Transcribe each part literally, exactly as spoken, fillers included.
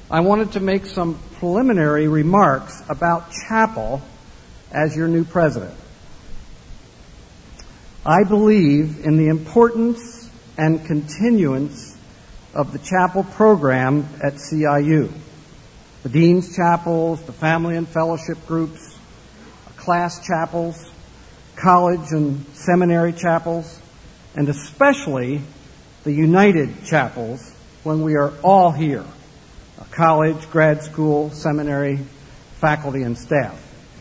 I wanted to make some preliminary remarks about Chapel as your new president. I believe in the importance and continuance of the Chapel program at C I U. The Dean's Chapels, the family and fellowship groups, class chapels, college and seminary chapels, and especially the United Chapels when we are all here, college, grad school, seminary, faculty, and staff.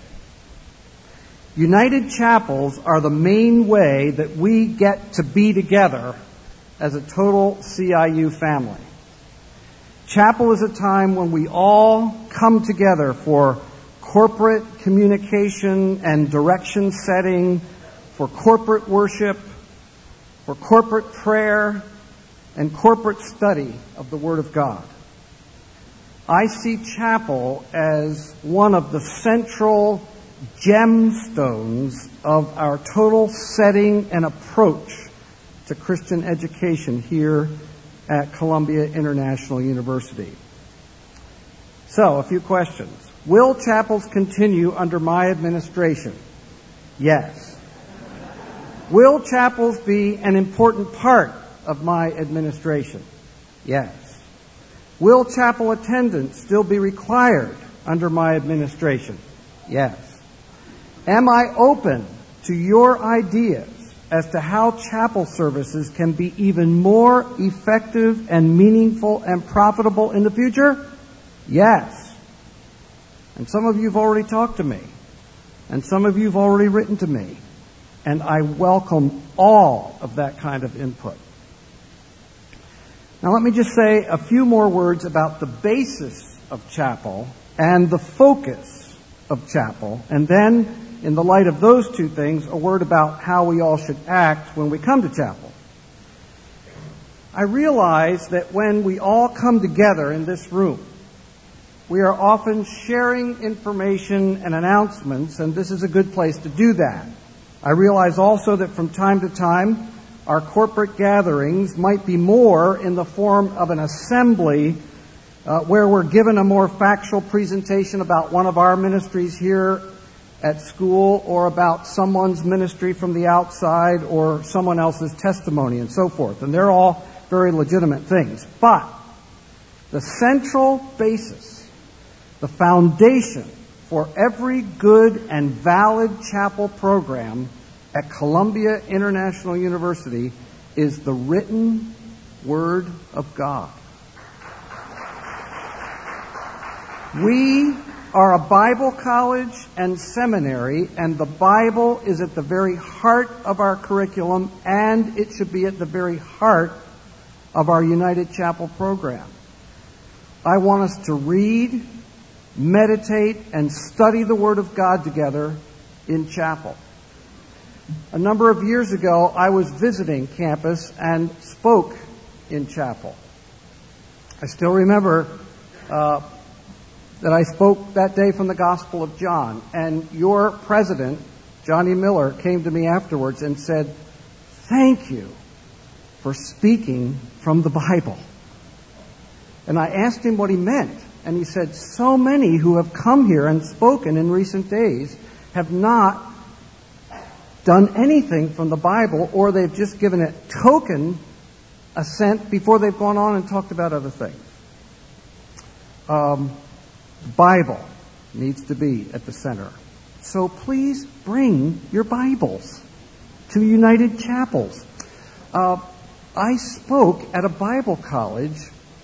United Chapels are the main way that we get to be together as a total C I U family. Chapel is a time when we all come together for corporate communication and direction setting, for corporate worship, for corporate prayer, and corporate study of the Word of God. I see Chapel as one of the central gemstones of our total setting and approach to Christian education here at Columbia International University. So, a few questions. Will chapels continue under my administration? Yes. Will chapels be an important part of my administration? Yes. Will chapel attendance still be required under my administration? Yes. Am I open to your ideas as to how chapel services can be even more effective and meaningful and profitable in the future? Yes. And some of you have already talked to me. And some of you have already written to me. And I welcome all of that kind of input. Now let me just say a few more words about the basis of chapel and the focus of chapel. And then, in the light of those two things, a word about how we all should act when we come to chapel. I realize that when we all come together in this room, we are often sharing information and announcements, and this is a good place to do that. I realize also that from time to time, our corporate gatherings might be more in the form of an assembly uh, where we're given a more factual presentation about one of our ministries here at school or about someone's ministry from the outside or someone else's testimony and so forth. And they're all very legitimate things. But the central basis, the foundation for every good and valid chapel program at Columbia International University is the written Word of God. We are a Bible college and seminary, and the Bible is at the very heart of our curriculum, and it should be at the very heart of our United Chapel program. I want us to read, meditate, and study the Word of God together in chapel. A number of years ago, I was visiting campus and spoke in chapel. I still remember uh, that I spoke that day from the Gospel of John, and your president, Johnny Miller, came to me afterwards and said, "Thank you for speaking from the Bible." And I asked him what he meant, and he said, so many who have come here and spoken in recent days have not done anything from the Bible, or they've just given it token assent before they've gone on and talked about other things. Um, the Bible needs to be at the center. So please bring your Bibles to United Chapels. Uh, I spoke at a Bible college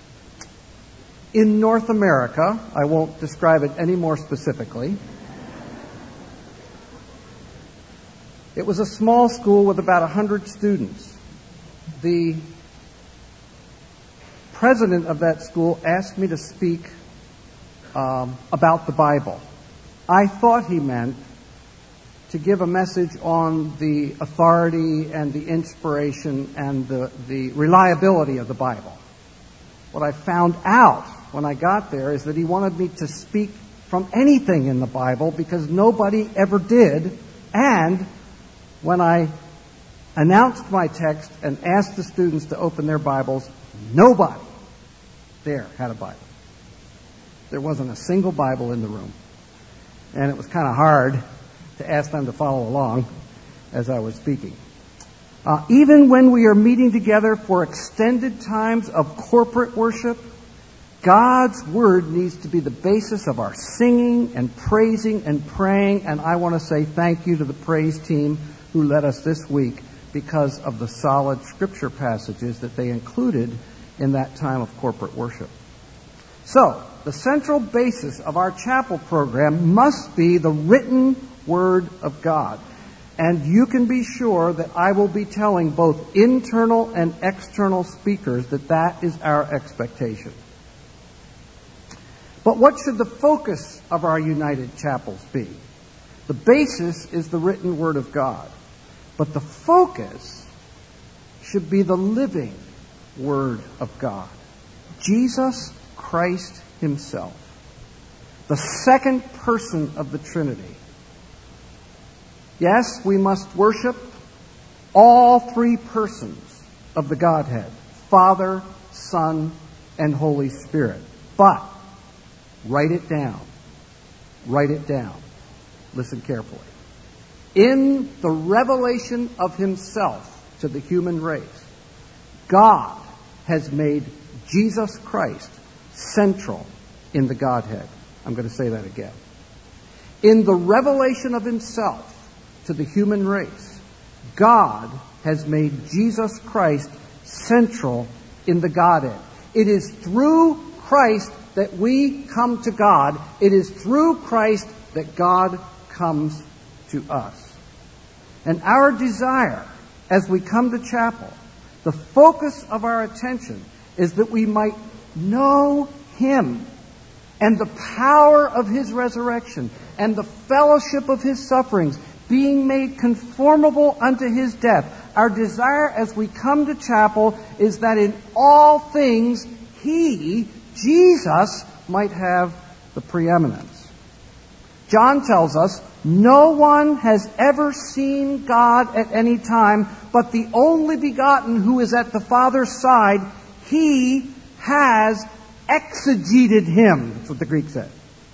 in North America. I won't describe it any more specifically. It was a small school with about one hundred students. The president of that school asked me to speak um, about the Bible. I thought he meant to give a message on the authority and the inspiration and the, the reliability of the Bible. What I found out when I got there is that he wanted me to speak from anything in the Bible because nobody ever did, and when I announced my text and asked the students to open their Bibles, nobody there had a Bible. there wasn't a single Bible in the room. And it was kind of hard to ask them to follow along as I was speaking. Uh, even when we are meeting together for extended times of corporate worship, God's Word needs to be the basis of our singing and praising and praying. And I want to say thank you to the praise team who led us this week because of the solid Scripture passages that they included in that time of corporate worship. So, the central basis of our chapel program must be the written Word of God. And you can be sure that I will be telling both internal and external speakers that that is our expectation. But what should the focus of our United Chapels be? The basis is the written Word of God. But the focus should be the living Word of God. Jesus Christ Himself. The second person of the Trinity. Yes, we must worship all three persons of the Godhead. Father, Son, and Holy Spirit. But write it down. Write it down. Listen carefully. In the revelation of Himself to the human race, God has made Jesus Christ central in the Godhead. I'm going to say that again. In the revelation of Himself to the human race, God has made Jesus Christ central in the Godhead. It is through Christ that we come to God. It is through Christ that God comes to us. And our desire as we come to chapel, the focus of our attention is that we might know Him and the power of His resurrection and the fellowship of His sufferings, being made conformable unto His death. Our desire as we come to chapel is that in all things He, Jesus, might have the preeminence. John tells us, no one has ever seen God at any time, but the only begotten who is at the Father's side, He has exegeted Him. That's what the Greek said.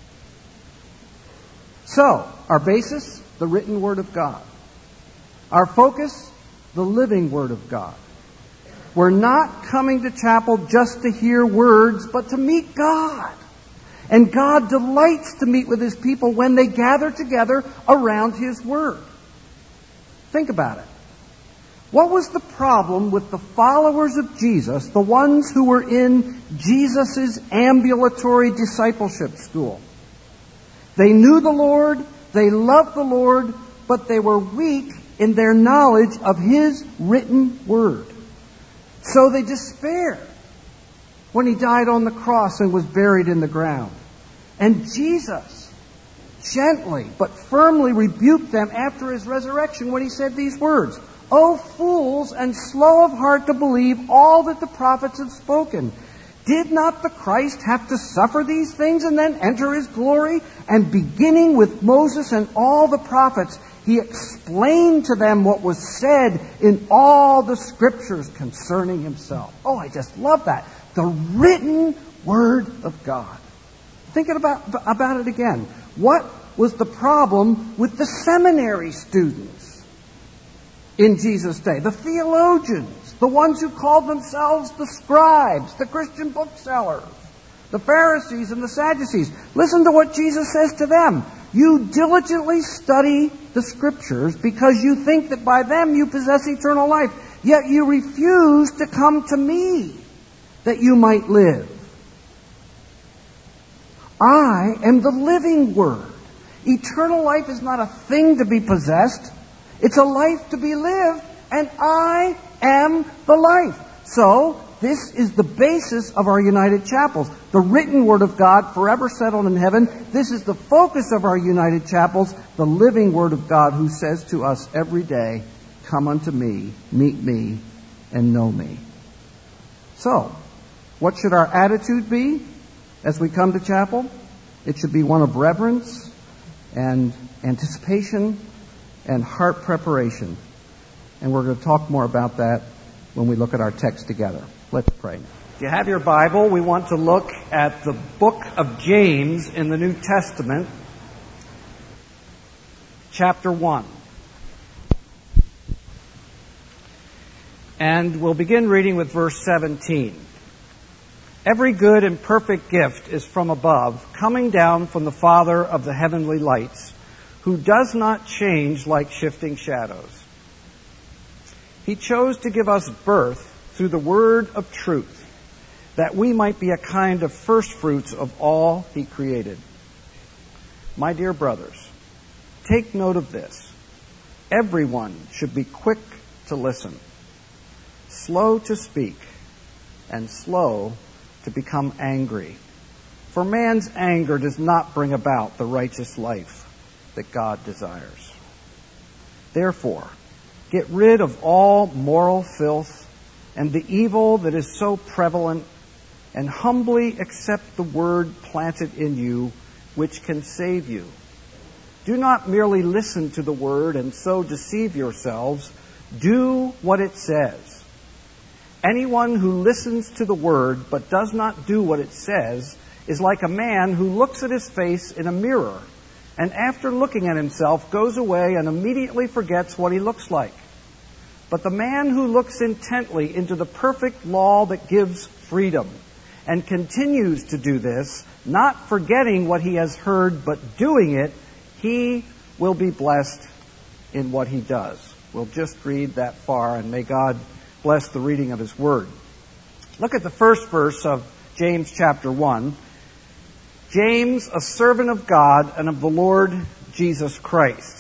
So, our basis, the written Word of God. Our focus, the living Word of God. We're not coming to chapel just to hear words, but to meet God. And God delights to meet with His people when they gather together around His Word. Think about it. What was the problem with the followers of Jesus, the ones who were in Jesus' ambulatory discipleship school? They knew the Lord, they loved the Lord, but they were weak in their knowledge of His written Word. So they despaired when He died on the cross and was buried in the ground. And Jesus gently but firmly rebuked them after His resurrection when He said these words, O fools and slow of heart to believe all that the prophets have spoken. Did not the Christ have to suffer these things and then enter His glory? And beginning with Moses and all the prophets, He explained to them what was said in all the Scriptures concerning Himself. Oh, I just love that. The written Word of God. Think about, about it again. What was the problem with the seminary students in Jesus' day? The theologians, the ones who called themselves the scribes, the Christian booksellers, the Pharisees and the Sadducees. Listen to what Jesus says to them. You diligently study the Scriptures because you think that by them you possess eternal life, yet you refuse to come to me that you might live. I am the living Word. Eternal life is not a thing to be possessed. It's a life to be lived, and I am the life. So, this is the basis of our United Chapels. The written Word of God, forever settled in heaven. This is the focus of our United Chapels, the living Word of God who says to us every day, come unto me, meet me, and know me. So, what should our attitude be as we come to chapel? It should be one of reverence and anticipation and heart preparation. And we're going to talk more about that when we look at our text together. Let's pray now. If you have your Bible, we want to look at the book of James in the New Testament, chapter one. And we'll begin reading with verse seventeen. Every good and perfect gift is from above, coming down from the Father of the heavenly lights, who does not change like shifting shadows. He chose to give us birth through the word of truth, that we might be a kind of first fruits of all He created. My dear brothers, take note of this. Everyone should be quick to listen, slow to speak, and slow to become angry. For man's anger does not bring about the righteous life that God desires. Therefore, get rid of all moral filth and the evil that is so prevalent, and humbly accept the word planted in you, which can save you. Do not merely listen to the word and so deceive yourselves. Do what it says. Anyone who listens to the word but does not do what it says is like a man who looks at his face in a mirror and after looking at himself goes away and immediately forgets what he looks like. But the man who looks intently into the perfect law that gives freedom and continues to do this, not forgetting what he has heard but doing it, he will be blessed in what he does. We'll just read that far, and may God bless the reading of His Word. Look at the first verse of James chapter one. James, a servant of God and of the Lord Jesus Christ.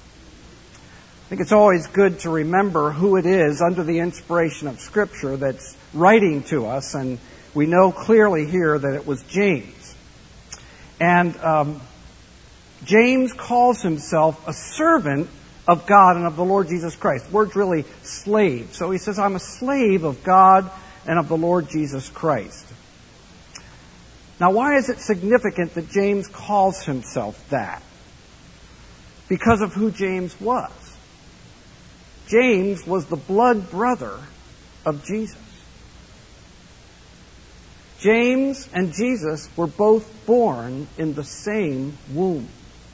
I think it's always good to remember who it is under the inspiration of Scripture that's writing to us, and we know clearly here that it was James. And um, James calls himself a servant of God and of the Lord Jesus Christ. The word's really slave. So he says, I'm a slave of God and of the Lord Jesus Christ. Now, why is it significant that James calls himself that? Because of who James was. James was the blood brother of Jesus. James and Jesus were both born in the same womb.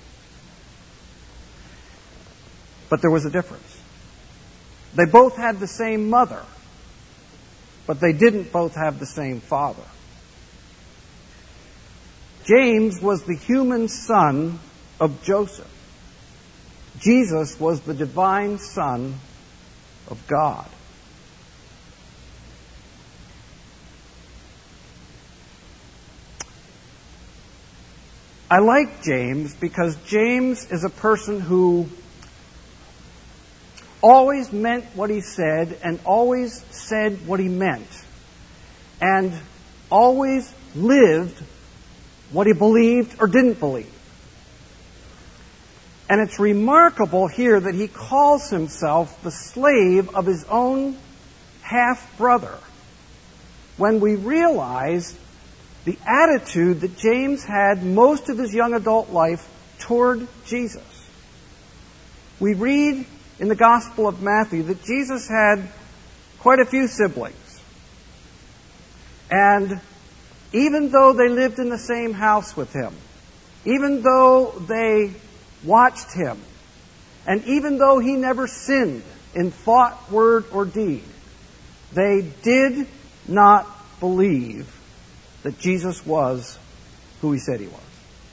But there was a difference. They both had the same mother, but they didn't both have the same father. James was the human son of Joseph. Jesus was the divine Son of God. I like James because James is a person who always meant what he said and always said what he meant and always lived what he believed or didn't believe. And it's remarkable here that he calls himself the slave of his own half-brother when we realize the attitude that James had most of his young adult life toward Jesus. We read in the Gospel of Matthew that Jesus had quite a few siblings. And even though they lived in the same house with him, even though they watched him, and even though he never sinned in thought, word, or deed, they did not believe that Jesus was who he said he was.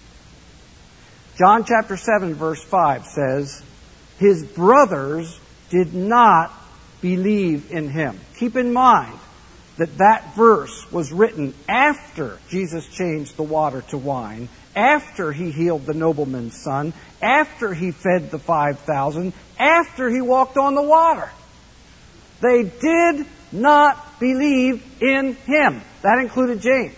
John chapter seven verse five says, his brothers did not believe in him. Keep in mind that that verse was written after Jesus changed the water to wine, after he healed the nobleman's son, after he fed the five thousand, after he walked on the water. They did not believe in him. That included James.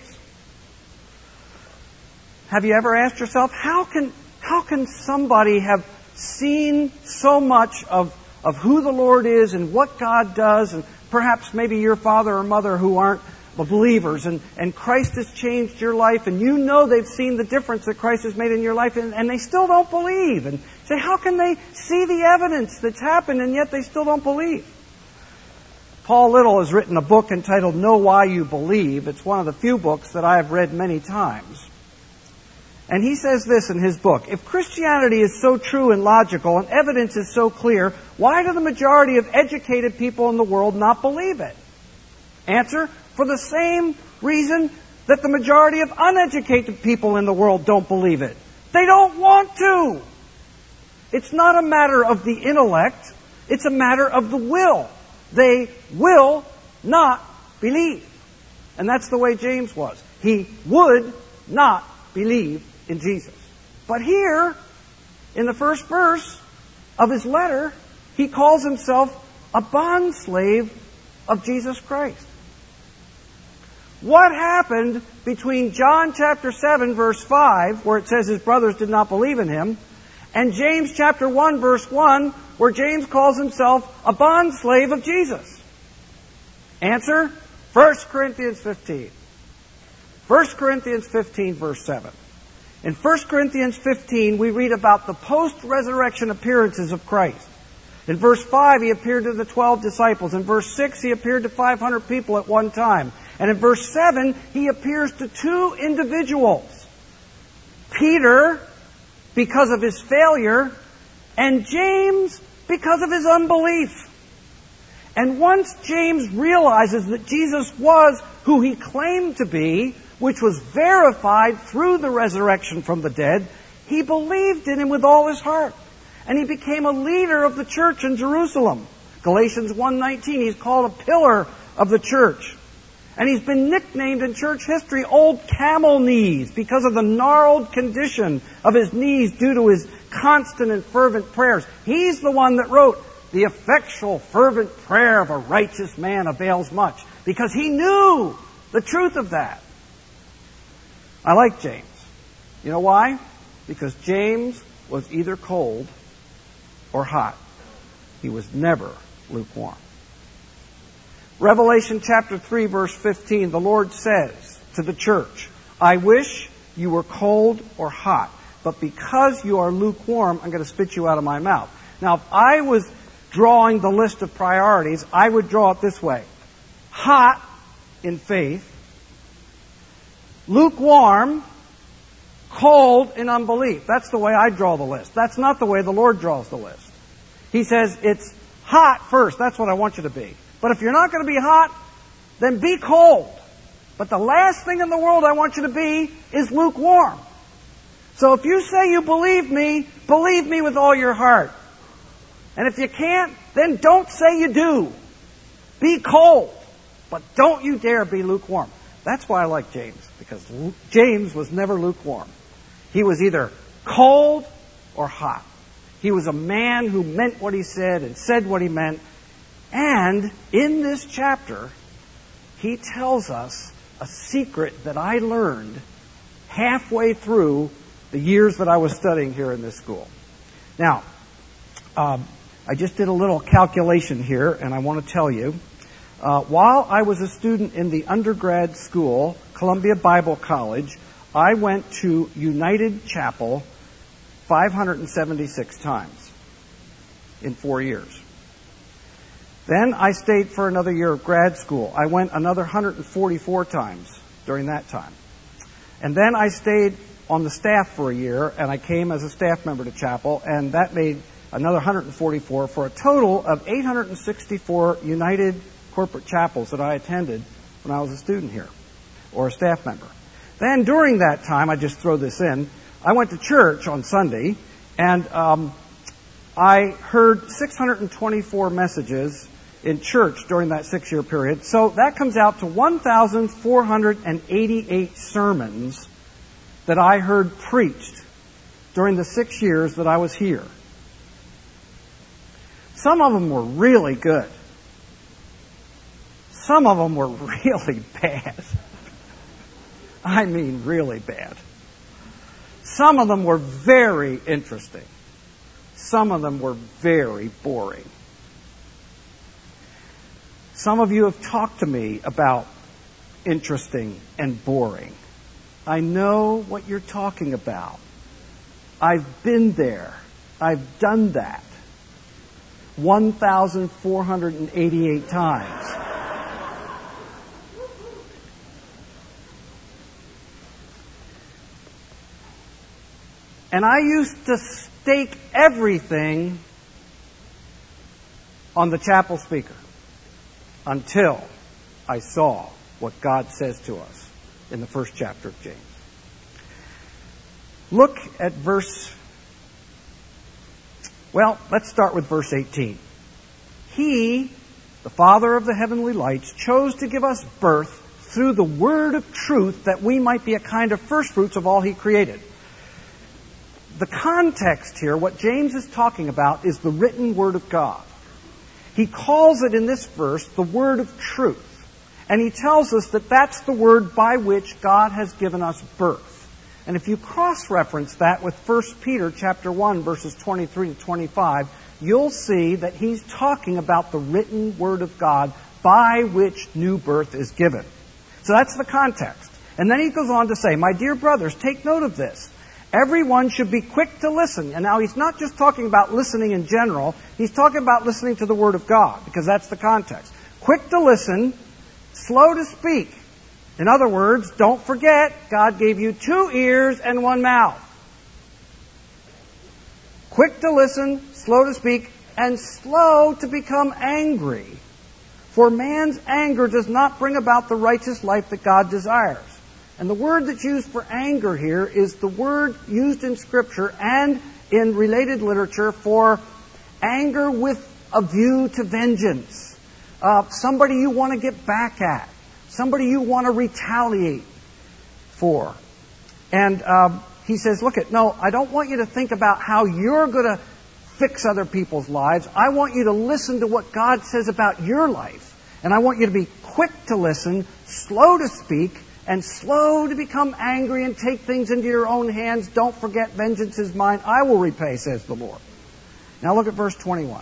Have you ever asked yourself, how can how can somebody have seen so much of, of who the Lord is and what God does, and perhaps maybe your father or mother who aren't believers, and, and Christ has changed your life, and you know they've seen the difference that Christ has made in your life, and, and they still don't believe. And say, how can they see the evidence that's happened and yet they still don't believe? Paul Little has written a book entitled Know Why You Believe. It's one of the few books that I have read many times. And he says this in his book: if Christianity is so true and logical and evidence is so clear, why do the majority of educated people in the world not believe it? Answer: for the same reason that the majority of uneducated people in the world don't believe it. They don't want to. It's not a matter of the intellect. It's a matter of the will. They will not believe. And that's the way James was. He would not believe in Jesus. But here, in the first verse of his letter, he calls himself a bondslave of Jesus Christ. What happened between John chapter seven, verse five, where it says his brothers did not believe in him, and James chapter one, verse one, where James calls himself a bondslave of Jesus? Answer: First Corinthians fifteen. First Corinthians fifteen, verse seven. In First Corinthians fifteen, we read about the post-resurrection appearances of Christ. In verse five, he appeared to the twelve disciples. In verse six, he appeared to five hundred people at one time. And in verse seven, he appears to two individuals. Peter, because of his failure, and James, because of his unbelief. And once James realizes that Jesus was who he claimed to be, which was verified through the resurrection from the dead, he believed in him with all his heart. And he became a leader of the church in Jerusalem. Galatians one nineteen, he's called a pillar of the church. And he's been nicknamed in church history Old Camel Knees because of the gnarled condition of his knees due to his constant and fervent prayers. He's the one that wrote, "The effectual fervent prayer of a righteous man avails much," because he knew the truth of that. I like James. You know why? Because James was either cold or hot. He was never lukewarm. Revelation chapter three, verse fifteen, the Lord says to the church, "I wish you were cold or hot, but because you are lukewarm, I'm going to spit you out of my mouth." Now, if I was drawing the list of priorities, I would draw it this way: hot in faith, lukewarm, cold in unbelief. That's the way I draw the list. That's not the way the Lord draws the list. He says it's hot first. That's what I want you to be. But if you're not going to be hot, then be cold. But the last thing in the world I want you to be is lukewarm. So if you say you believe me, believe me with all your heart. And if you can't, then don't say you do. Be cold. But don't you dare be lukewarm. That's why I like James, because James was never lukewarm. He was either cold or hot. He was a man who meant what he said and said what he meant. And in this chapter, he tells us a secret that I learned halfway through the years that I was studying here in this school. Now, um, I just did a little calculation here, and I want to tell you. Uh, while I was a student in the undergrad school, Columbia Bible College, I went to United Chapel five hundred seventy-six times in four years. Then I stayed for another year of grad school. I went another one hundred forty-four times during that time. And then I stayed on the staff for a year, and I came as a staff member to chapel, and that made another one hundred forty-four for a total of eight hundred sixty-four United corporate chapels that I attended when I was a student here, or a staff member. Then during that time, I just throw this in, I went to church on Sunday, and um, I heard six hundred twenty-four messages in church during that six-year period. So that comes out to one thousand four hundred eighty-eight sermons that I heard preached during the six years that I was here. Some of them were really good. Some of them were really bad. I mean really bad. Some of them were very interesting. Some of them were very boring. Some of you have talked to me about interesting and boring. I know what you're talking about. I've been there. I've done that. one thousand four hundred eighty-eight times. And I used to stake everything on the chapel speaker until I saw what God says to us in the first chapter of James. Look at verse, well, let's start with verse eighteen. He, the Father of the heavenly lights, chose to give us birth through the word of truth that we might be a kind of firstfruits of all He created. The context here, what James is talking about, is the written Word of God. He calls it in this verse the word of truth. And he tells us that that's the word by which God has given us birth. And if you cross-reference that with First Peter chapter one, verses twenty-three to twenty-five, you'll see that he's talking about the written Word of God by which new birth is given. So that's the context. And then he goes on to say, my dear brothers, take note of this. Everyone should be quick to listen. And now he's not just talking about listening in general. He's talking about listening to the Word of God, because that's the context. Quick to listen, slow to speak. In other words, don't forget, God gave you two ears and one mouth. Quick to listen, slow to speak, and slow to become angry. For man's anger does not bring about the righteous life that God desires. And the word that's used for anger here is the word used in Scripture and in related literature for anger with a view to vengeance. Uh, somebody you want to get back at. Somebody you want to retaliate for. And um, he says, look, at no, I don't want you to think about how you're going to fix other people's lives. I want you to listen to what God says about your life. And I want you to be quick to listen, slow to speak, and slow to become angry and take things into your own hands. Don't forget, vengeance is mine. I will repay, says the Lord. Now look at verse twenty-one.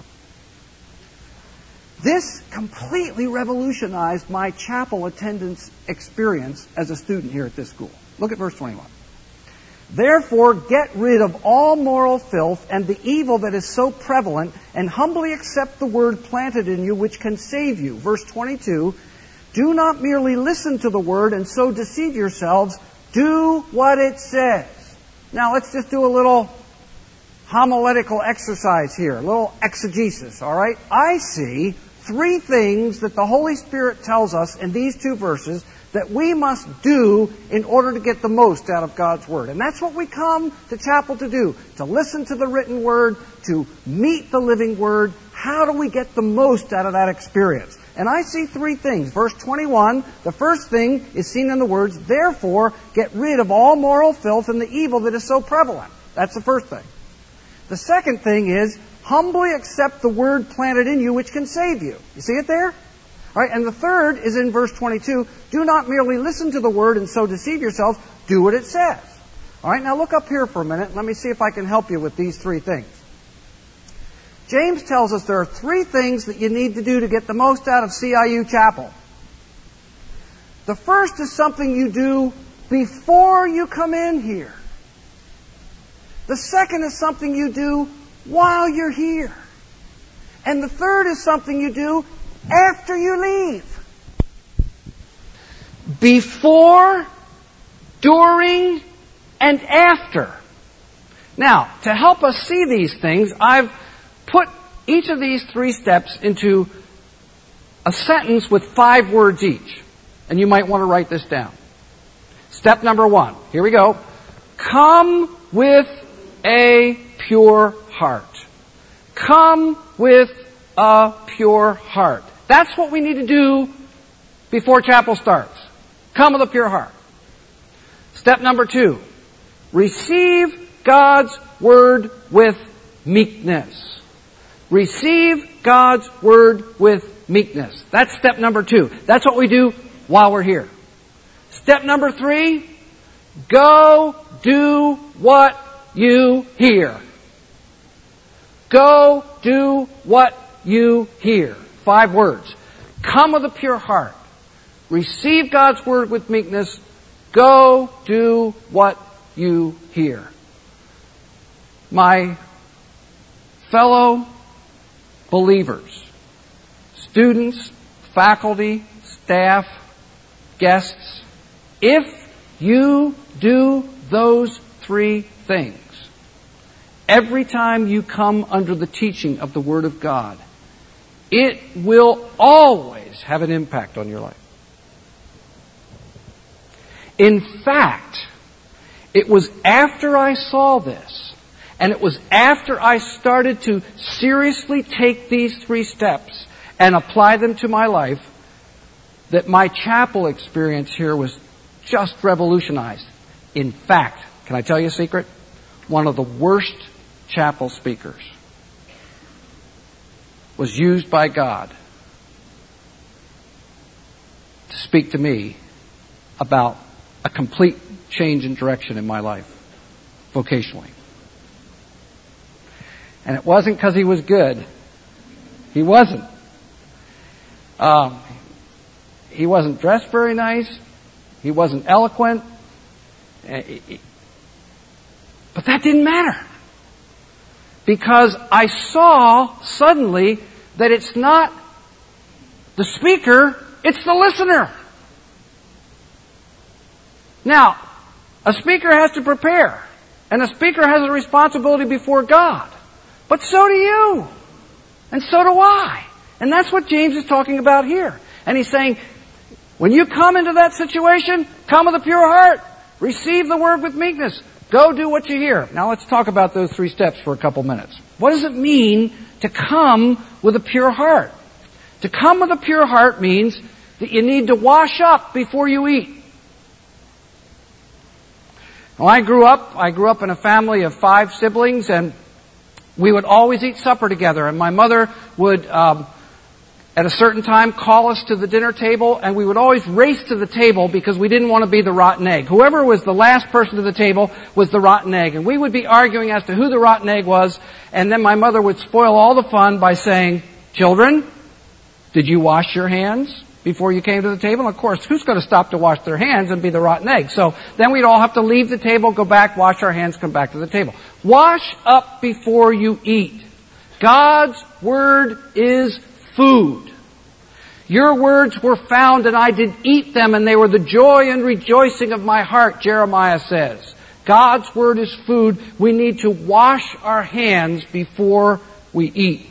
This completely revolutionized my chapel attendance experience as a student here at this school. Look at verse twenty-one. Therefore, get rid of all moral filth and the evil that is so prevalent, and humbly accept the word planted in you, which can save you. Verse twenty-two. Do not merely listen to the word and so deceive yourselves. Do what it says. Now let's just do a little homiletical exercise here, a little exegesis, all right? I see three things that the Holy Spirit tells us in these two verses that we must do in order to get the most out of God's Word. And that's what we come to chapel to do, to listen to the written Word, to meet the living Word. How do we get the most out of that experience? And I see three things. Verse twenty-one, the first thing is seen in the words, therefore, get rid of all moral filth and the evil that is so prevalent. That's the first thing. The second thing is, humbly accept the word planted in you, which can save you. You see it there? All right, and the third is in verse twenty-two, do not merely listen to the word and so deceive yourselves, do what it says. All right, now look up here for a minute. Let me see if I can help you with these three things. James tells us there are three things that you need to do to get the most out of C I U Chapel. The first is something you do before you come in here. The second is something you do while you're here. And the third is something you do after you leave. Before, during, and after. Now, to help us see these things, I've put each of these three steps into a sentence with five words each. And you might want to write this down. Step number one. Here we go. Come with a pure heart. Come with a pure heart. That's what we need to do before chapel starts. Come with a pure heart. Step number two. Receive God's Word with meekness. Receive God's Word with meekness. That's step number two. That's what we do while we're here. Step number three. Go do what you hear. Go do what you hear. Five words. Come with a pure heart. Receive God's Word with meekness. Go do what you hear. My fellow believers, students, faculty, staff, guests, if you do those three things, every time you come under the teaching of the Word of God, it will always have an impact on your life. In fact, it was after I saw this, and it was after I started to seriously take these three steps and apply them to my life, that my chapel experience here was just revolutionized. In fact, can I tell you a secret? One of the worst chapel speakers was used by God to speak to me about a complete change in direction in my life, vocationally. And it wasn't because he was good. He wasn't. Um, he wasn't dressed very nice. He wasn't eloquent. But that didn't matter. Because I saw suddenly that it's not the speaker, it's the listener. Now, a speaker has to prepare, and a speaker has a responsibility before God. But so do you, and so do I. And that's what James is talking about here. And he's saying, when you come into that situation, come with a pure heart. Receive the word with meekness. Go do what you hear. Now let's talk about those three steps for a couple minutes. What does it mean to come with a pure heart? To come with a pure heart means that you need to wash up before you eat. When I grew up, I grew up in a family of five siblings, and we would always eat supper together. And my mother would, um, at a certain time, call us to the dinner table, and we would always race to the table because we didn't want to be the rotten egg. Whoever was the last person to the table was the rotten egg. And we would be arguing as to who the rotten egg was, and then my mother would spoil all the fun by saying, "Children, did you wash your hands before you came to the table?" And of course, who's going to stop to wash their hands and be the rotten egg? So then we'd all have to leave the table, go back, wash our hands, come back to the table. Wash up before you eat. God's Word is food. Your words were found, and I did eat them, and they were the joy and rejoicing of my heart, Jeremiah says. God's Word is food. We need to wash our hands before we eat.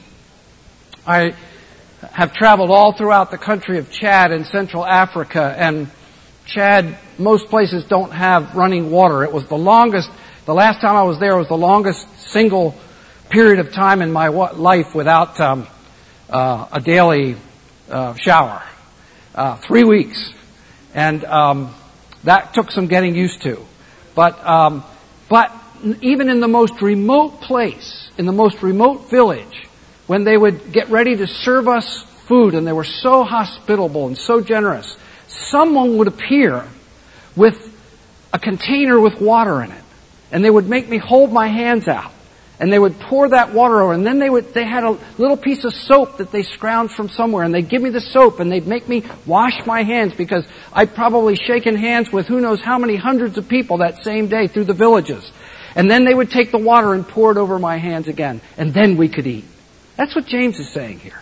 I have traveled all throughout the country of Chad and Central Africa, and Chad, most places don't have running water. It was the longest, the last time I was there was the longest single period of time in my life without um, uh, a daily uh, shower. Uh, three weeks. And um, that took some getting used to. But, um, but even in the most remote place, in the most remote village, when they would get ready to serve us food, and they were so hospitable and so generous, someone would appear with a container with water in it. And they would make me hold my hands out. And they would pour that water over. And then they would, they had a little piece of soap that they scrounged from somewhere. And they'd give me the soap, and they'd make me wash my hands, because I'd probably shaken hands with who knows how many hundreds of people that same day through the villages. And then they would take the water and pour it over my hands again. And then we could eat. That's what James is saying here.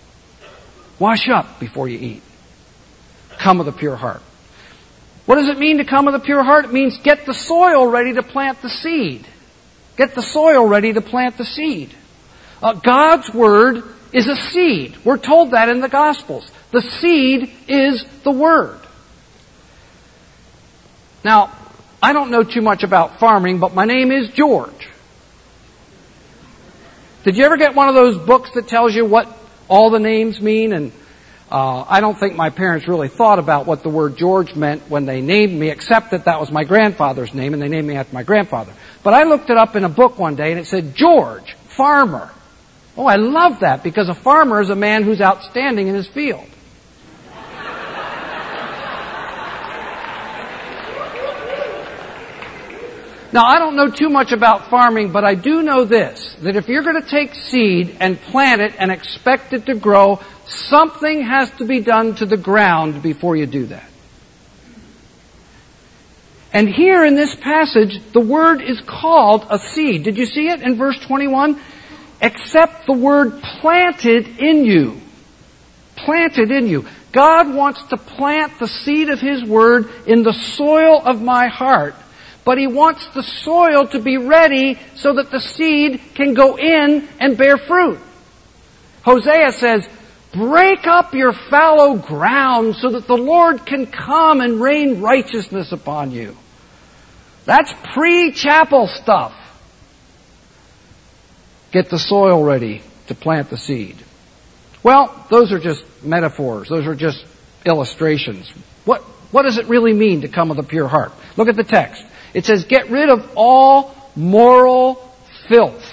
Wash up before you eat. Come with a pure heart. What does it mean to come with a pure heart? It means get the soil ready to plant the seed. Get the soil ready to plant the seed. Uh, God's Word is a seed. We're told that in the Gospels. The seed is the Word. Now, I don't know too much about farming, but my name is George. Did you ever get one of those books that tells you what all the names mean? And uh, I don't think my parents really thought about what the word George meant when they named me, except that that was my grandfather's name, and they named me after my grandfather. But I looked it up in a book one day, and it said George, farmer. Oh, I love that, because a farmer is a man who's outstanding in his field. Now, I don't know too much about farming, but I do know this, that if you're going to take seed and plant it and expect it to grow, something has to be done to the ground before you do that. And here in this passage, the word is called a seed. Did you see it in verse twenty-one? except the word planted in you. Planted in you. God wants to plant the seed of His Word in the soil of my heart, but He wants the soil to be ready so that the seed can go in and bear fruit. Hosea says, break up your fallow ground so that the Lord can come and rain righteousness upon you. That's pre-chapel stuff. Get the soil ready to plant the seed. Well, those are just metaphors. Those are just illustrations. What, what does it really mean to come with a pure heart? Look at the text. It says, get rid of all moral filth.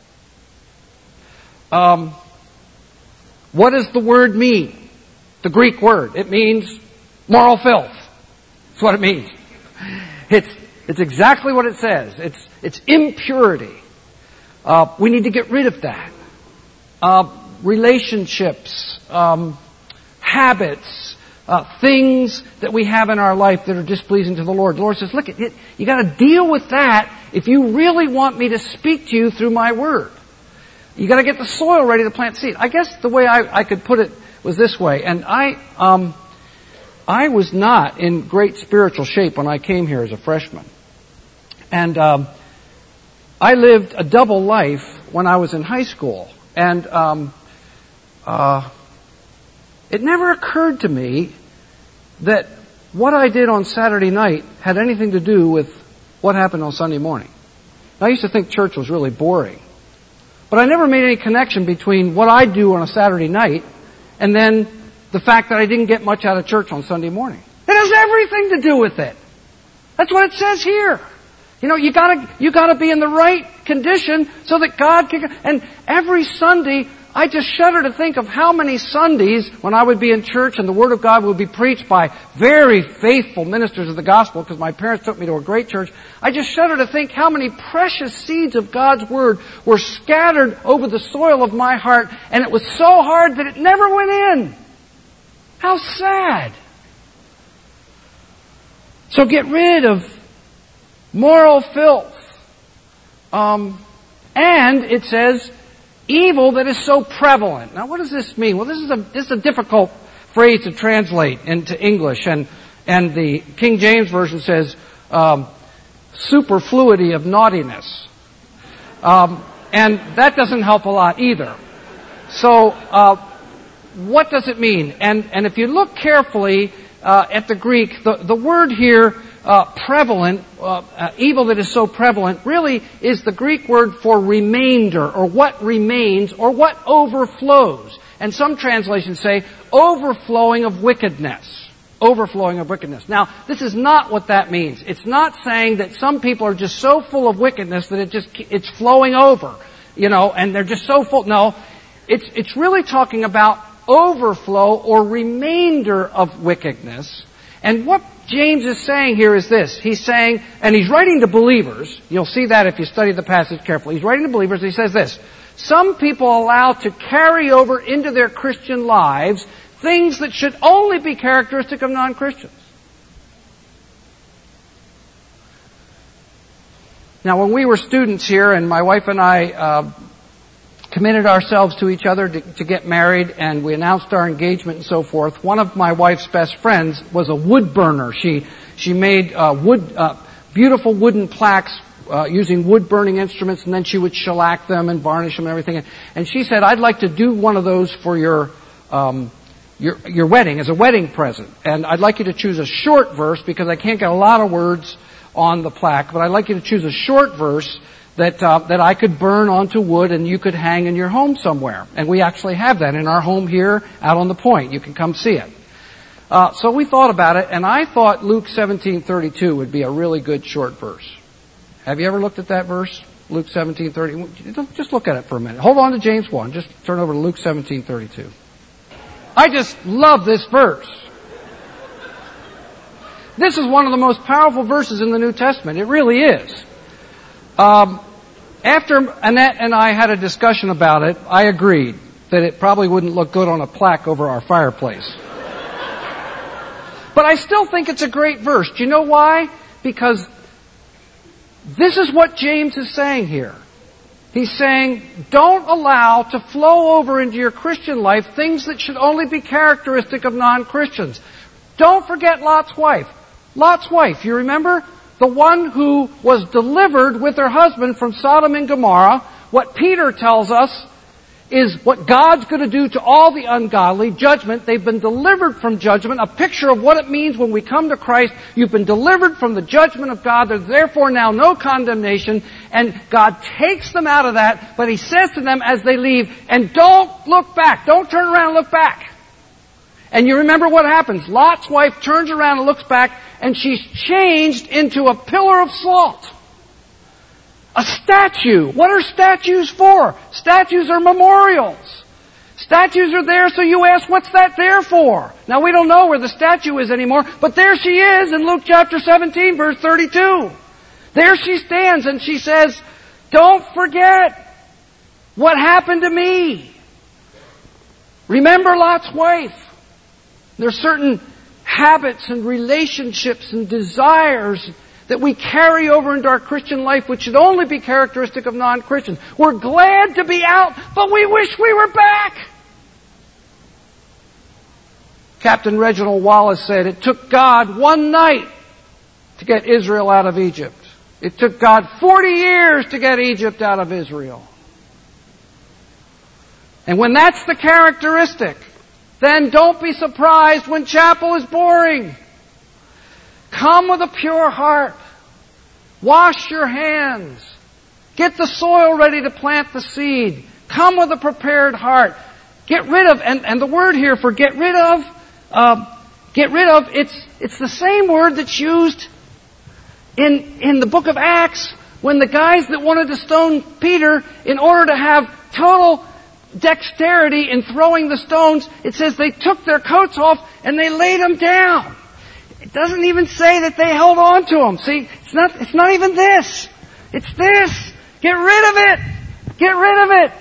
Um, what does the word mean? The Greek word. It means moral filth. That's what it means. It's, it's exactly what it says. It's, it's impurity. Uh, we need to get rid of that. Uh, relationships, um, habits, uh, things that we have in our life that are displeasing to the Lord. The Lord says, look, it, you got to deal with that if you really want me to speak to you through my word. You got to get the soil ready to plant seed. I guess the way I, I could put it was this way, and I, um, I was not in great spiritual shape when I came here as a freshman, and um, I lived a double life when I was in high school, and um, Uh, it never occurred to me that what I did on Saturday night had anything to do with what happened on Sunday morning. I used to think church was really boring. But I never made any connection between what I do on a Saturday night and then the fact that I didn't get much out of church on Sunday morning. It has everything to do with it. That's what it says here. You know, you gotta, you gotta be in the right condition so that God can, and every Sunday, I just shudder to think of how many Sundays when I would be in church and the Word of God would be preached by very faithful ministers of the gospel, because my parents took me to a great church. I just shudder to think how many precious seeds of God's Word were scattered over the soil of my heart, and it was so hard that it never went in. How sad. So get rid of moral filth. Um, and it says, evil that is so prevalent. Now, what does this mean? Well, this is a this is a difficult phrase to translate into English, and and the King James Version says um, superfluity of naughtiness, um, and that doesn't help a lot either. So, uh, what does it mean? And and if you look carefully uh, at the Greek, the the word here, Uh, prevalent, uh, uh, evil that is so prevalent, really is the Greek word for remainder, or what remains, or what overflows. And some translations say overflowing of wickedness. Overflowing of wickedness. Now, this is not what that means. It's not saying that some people are just so full of wickedness that it just, it's flowing over, you know, and they're just so full. No, it's, it's really talking about overflow or remainder of wickedness. And what James is saying here is this. He's saying, and he's writing to believers. You'll see that if you study the passage carefully. He's writing to believers. He says this. Some people allow to carry over into their Christian lives things that should only be characteristic of non-Christians. Now, when we were students here, and my wife and I uh, committed ourselves to each other to, to get married, and we announced our engagement and so forth, one of my wife's best friends was a wood burner. She she made uh, wood uh, beautiful wooden plaques uh, using wood burning instruments, and then she would shellac them and varnish them and everything. And she said, "I'd like to do one of those for your um, your your wedding as a wedding present, and I'd like you to choose a short verse because I can't get a lot of words on the plaque, but I'd like you to choose a short verse that uh, that I could burn onto wood and you could hang in your home somewhere." And we actually have that in our home here out on the point. You can come see it. Uh, so we thought about it, and I thought Luke seventeen thirty-two would be a really good short verse. Have you ever looked at that verse? Luke seventeen thirty. Just look at it for a minute. Hold on to James one. Just turn over to Luke seventeen thirty-two. I just love this verse. This is one of the most powerful verses in the New Testament. It really is. Um, after Annette and I had a discussion about it, I agreed that it probably wouldn't look good on a plaque over our fireplace. But I still think it's a great verse. Do you know why? Because this is what James is saying here. He's saying, don't allow to flow over into your Christian life things that should only be characteristic of non-Christians. Don't forget Lot's wife. Lot's wife, you remember? The one who was delivered with her husband from Sodom and Gomorrah. What Peter tells us is what God's going to do to all the ungodly, judgment. They've been delivered from judgment, a picture of what it means when we come to Christ. You've been delivered from the judgment of God. There's therefore now no condemnation. And God takes them out of that, but He says to them as they leave, and don't look back. Don't turn around and look back. And you remember what happens. Lot's wife turns around and looks back, and she's changed into a pillar of salt. A statue. What are statues for? Statues are memorials. Statues are there, so you ask, what's that there for? Now we don't know where the statue is anymore, but there she is in Luke chapter seventeen, verse thirty-two. There she stands and she says, don't forget what happened to me. Remember Lot's wife. There's certain habits and relationships and desires that we carry over into our Christian life which should only be characteristic of non-Christians. We're glad to be out, but we wish we were back. Captain Reginald Wallace said, it took God one night to get Israel out of Egypt. It took God forty years to get Egypt out of Israel. And when that's the characteristic, then don't be surprised when chapel is boring. Come with a pure heart. Wash your hands. Get the soil ready to plant the seed. Come with a prepared heart. Get rid of, and, and the word here for get rid of, uh, get rid of, it's, it's the same word that's used in, in the book of Acts when the guys that wanted to stone Peter in order to have total dexterity in throwing the stones, it says they took their coats off and they laid them down. It doesn't even say that they held on to them. See, it's not, it's not even this. It's this. Get rid of it. Get rid of it.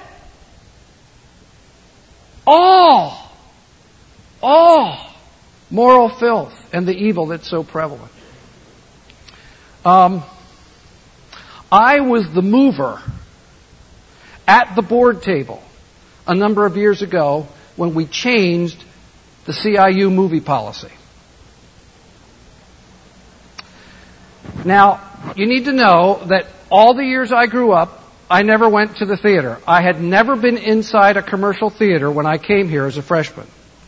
All. All moral filth and the evil that's so prevalent. Um, I was the mover at the board table a number of years ago when we changed the C I U movie policy. Now, you need to know that all the years I grew up, I never went to the theater. I had never been inside a commercial theater when I came here as a freshman.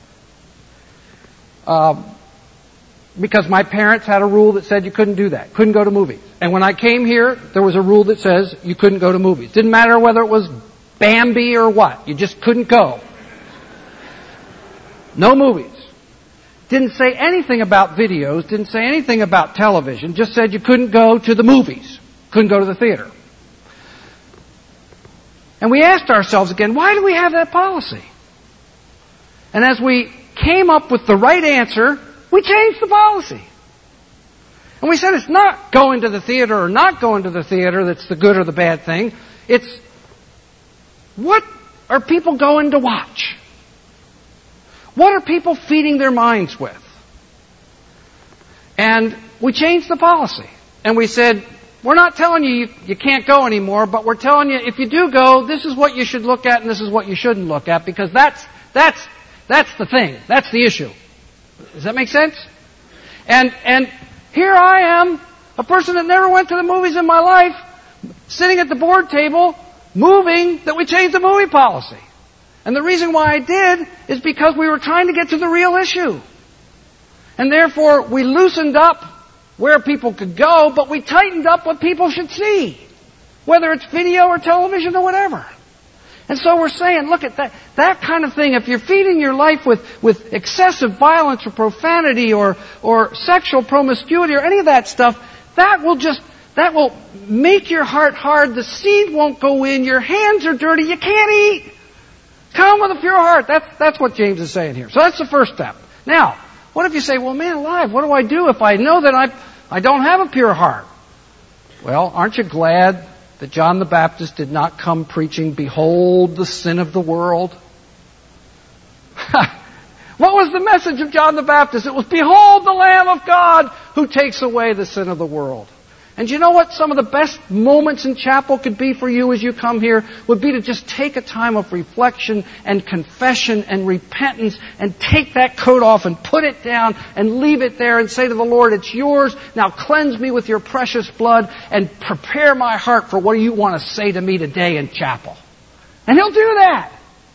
Um, because my parents had a rule that said you couldn't do that, couldn't go to movies. And when I came here, there was a rule that says you couldn't go to movies. Didn't matter whether it was Bambi or what. You just couldn't go. No movies. Didn't say anything about videos, didn't say anything about television, just said you couldn't go to the movies, couldn't go to the theater. And we asked ourselves again, why do we have that policy? And as we came up with the right answer, we changed the policy. And we said it's not going to the theater or not going to the theater that's the good or the bad thing. It's what are people going to watch? What are people feeding their minds with? And we changed the policy. And we said, we're not telling you, you you can't go anymore, but we're telling you if you do go, this is what you should look at and this is what you shouldn't look at, because that's, that's, that's the thing. That's the issue. Does that make sense? And, and here I am, a person that never went to the movies in my life, sitting at the board table, moving that we changed the movie policy. And the reason why I did is because we were trying to get to the real issue. And therefore, we loosened up where people could go, but we tightened up what people should see. Whether it's video or television or whatever. And so we're saying, look at that, that kind of thing, if you're feeding your life with, with excessive violence or profanity or, or sexual promiscuity or any of that stuff, that will just, that will make your heart hard, the seed won't go in, your hands are dirty, you can't eat. Come with a pure heart. That's, that's what James is saying here. So that's the first step. Now, what if you say, well, man alive, what do I do if I know that I, I don't have a pure heart? Well, aren't you glad that John the Baptist did not come preaching, behold the sin of the world? What was the message of John the Baptist? It was, behold the Lamb of God who takes away the sin of the world. And you know what some of the best moments in chapel could be for you as you come here? Would be to just take a time of reflection and confession and repentance and take that coat off and put it down and leave it there and say to the Lord, it's yours. Now cleanse me with your precious blood and prepare my heart for what you want to say to me today in chapel. And He'll do that.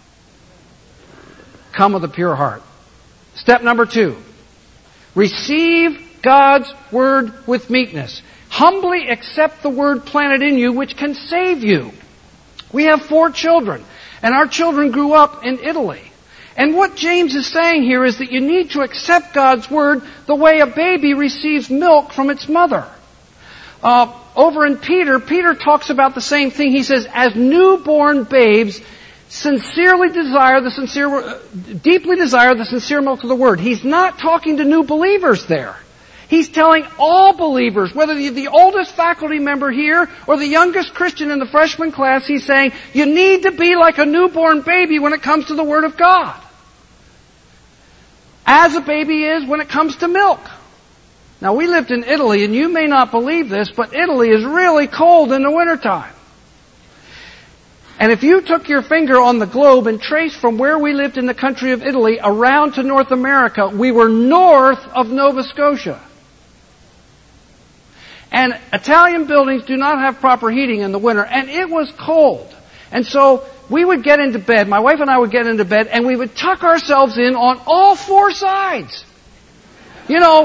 Come with a pure heart. Step number two. Receive God's Word with meekness. Humbly accept the Word planted in you which can save you. We have four children, and our children grew up in Italy. And what James is saying here is that you need to accept God's Word the way a baby receives milk from its mother. Uh, over in Peter, Peter talks about the same thing. He says, as newborn babes, sincerely desire the sincere, uh, deeply desire the sincere milk of the Word. He's not talking to new believers there. He's telling all believers, whether you're the oldest faculty member here or the youngest Christian in the freshman class, he's saying, you need to be like a newborn baby when it comes to the Word of God. As a baby is when it comes to milk. Now, we lived in Italy, and you may not believe this, but Italy is really cold in the wintertime. And if you took your finger on the globe and traced from where we lived in the country of Italy around to North America, we were north of Nova Scotia. And Italian buildings do not have proper heating in the winter, and it was cold. And so we would get into bed, my wife and I would get into bed, and we would tuck ourselves in on all four sides. You know,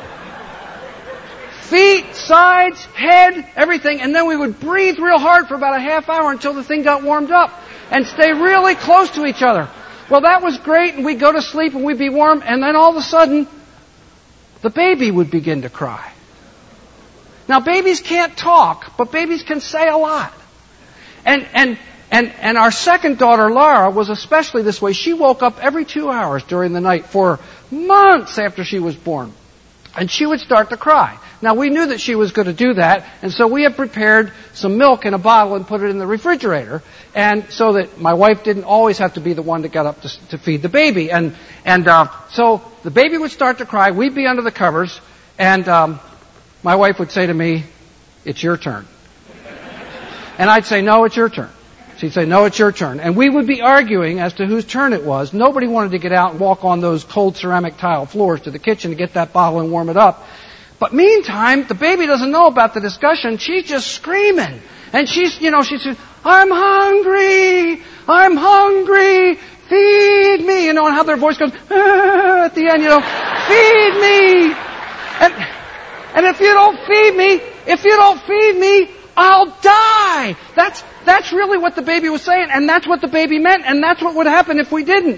feet, sides, head, everything, and then we would breathe real hard for about a half hour until the thing got warmed up, and stay really close to each other. Well, that was great, and we'd go to sleep and we'd be warm, and then all of a sudden, the baby would begin to cry. Now, babies can't talk, but babies can say a lot. And, and, and, and our second daughter, Lara, was especially this way. She woke up every two hours during the night for months after she was born. And she would start to cry. Now, we knew that she was going to do that, and so we had prepared some milk in a bottle and put it in the refrigerator, and so that my wife didn't always have to be the one that got up to, to feed the baby. And, and, uh, so the baby would start to cry, we'd be under the covers, and, um, my wife would say to me, it's your turn. And I'd say, no, it's your turn. She'd say, no, it's your turn. And we would be arguing as to whose turn it was. Nobody wanted to get out and walk on those cold ceramic tile floors to the kitchen to get that bottle and warm it up. But meantime, the baby doesn't know about the discussion. She's just screaming. And she's, you know, she says, I'm hungry. I'm hungry. Feed me. You know, and how their voice goes, ah, at the end, you know, feed me. And, And if you don't feed me, if you don't feed me, I'll die. That's, that's really what the baby was saying, and that's what the baby meant, and that's what would happen if we didn't.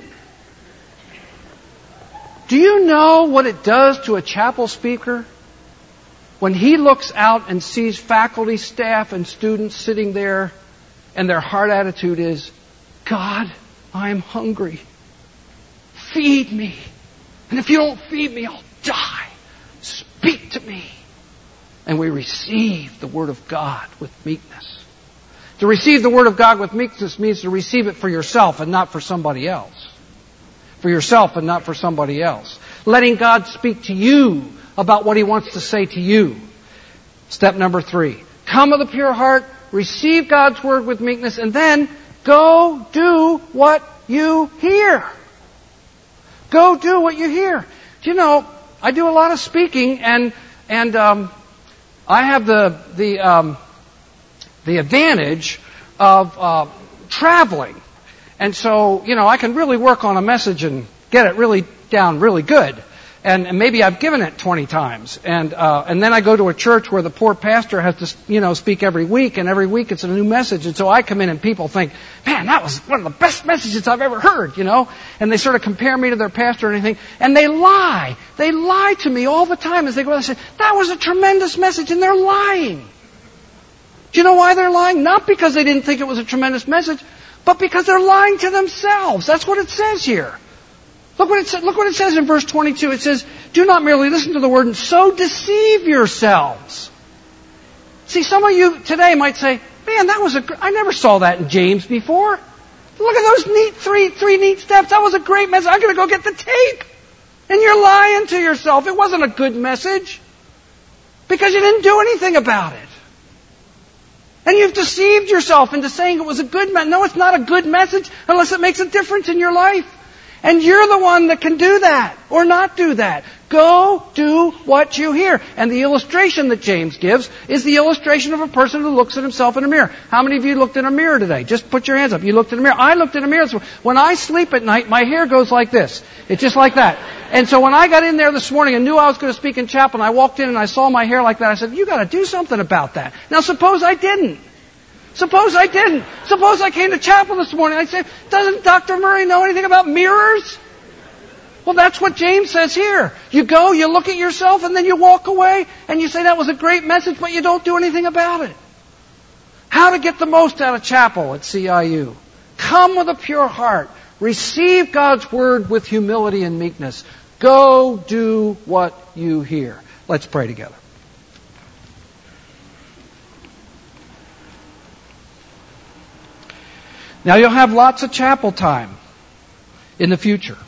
Do you know what it does to a chapel speaker when he looks out and sees faculty, staff, and students sitting there, and their heart attitude is, God, I'm hungry. Feed me. And if you don't feed me, I'll die. Speak to me. And we receive the Word of God with meekness. To receive the Word of God with meekness means to receive it for yourself and not for somebody else. For yourself and not for somebody else. Letting God speak to you about what He wants to say to you. Step number three. Come with a pure heart, receive God's Word with meekness, and then go do what you hear. Go do what you hear. Do you know, I do a lot of speaking, and and um, I have the the um, the advantage of uh, traveling, and so you know I can really work on a message and get it really down really good. And, and maybe I've given it twenty times, and uh, and then I go to a church where the poor pastor has to you know speak every week, and every week it's a new message, and so I come in and people think, man, that was one of the best messages I've ever heard, you know, and they sort of compare me to their pastor or anything, and they lie, they lie to me all the time as they go and say, that was a tremendous message, and they're lying. Do you know why they're lying? Not because they didn't think it was a tremendous message, but because they're lying to themselves. That's what it says here. Look what it says, look what it says in verse twenty-two. It says, do not merely listen to the word and so deceive yourselves. See, some of you today might say, man, that was a, gr- I never saw that in James before. Look at those neat three, three neat steps. That was a great message. I'm going to go get the tape. And you're lying to yourself. It wasn't a good message. Because you didn't do anything about it. And you've deceived yourself into saying it was a good message. No, it's not a good message unless it makes a difference in your life. And you're the one that can do that or not do that. Go do what you hear. And the illustration that James gives is the illustration of a person who looks at himself in a mirror. How many of you looked in a mirror today? Just put your hands up. You looked in a mirror. I looked in a mirror. When I sleep at night, my hair goes like this. It's just like that. And so when I got in there this morning and knew I was going to speak in chapel, and I walked in and I saw my hair like that, I said, you got to do something about that. Now suppose I didn't. Suppose I didn't. Suppose I came to chapel this morning. I'd say, doesn't Doctor Murray know anything about mirrors? Well, that's what James says here. You go, you look at yourself, and then you walk away, and you say that was a great message, but you don't do anything about it. How to get the most out of chapel at C I U. Come with a pure heart. Receive God's word with humility and meekness. Go do what you hear. Let's pray together. Now you'll have lots of chapel time in the future.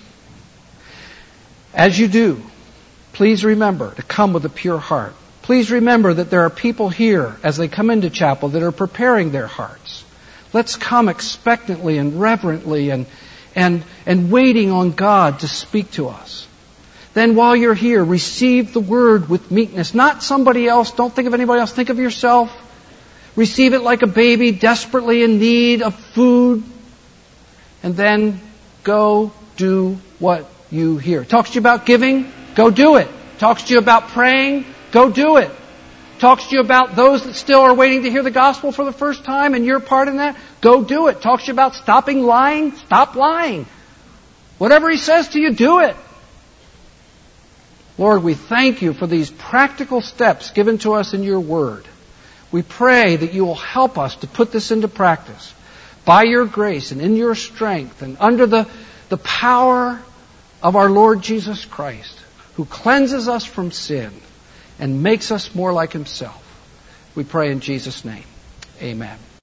As you do, please remember to come with a pure heart. Please remember that there are people here as they come into chapel that are preparing their hearts. Let's come expectantly and reverently and, and, and waiting on God to speak to us. Then while you're here, receive the word with meekness. Not somebody else. Don't think of anybody else. Think of yourself. Receive it like a baby desperately in need of food. And then go do what you hear. Talks to you about giving? Go do it. Talks to you about praying? Go do it. Talks to you about those that still are waiting to hear the gospel for the first time and your part in that? Go do it. Talks to you about stopping lying? Stop lying. Whatever he says to you, do it. Lord, we thank you for these practical steps given to us in your word. We pray that you will help us to put this into practice by your grace and in your strength and under the, the power of our Lord Jesus Christ, who cleanses us from sin and makes us more like himself. We pray in Jesus' name. Amen.